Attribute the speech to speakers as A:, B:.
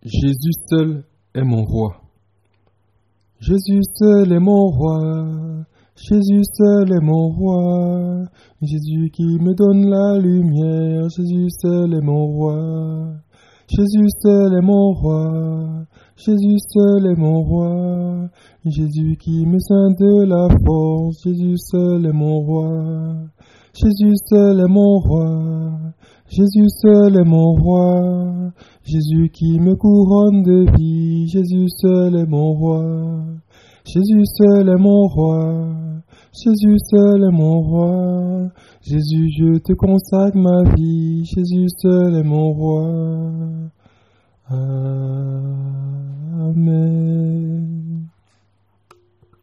A: Jésus seul est mon roi. Jésus seul est mon roi. Jésus seul est mon roi. Jésus qui me donne la lumière. Jésus seul est mon roi. Jésus seul est mon roi. Jésus seul est mon roi. Jésus qui me scinde de la force. Jésus seul est mon roi. Jésus seul est mon roi. Jésus seul est mon roi. Jésus qui me couronne de vie. Jésus seul est mon roi. Jésus seul est mon roi. Jésus seul est mon roi. Jésus, je te consacre ma vie. Jésus seul est mon roi. Amen.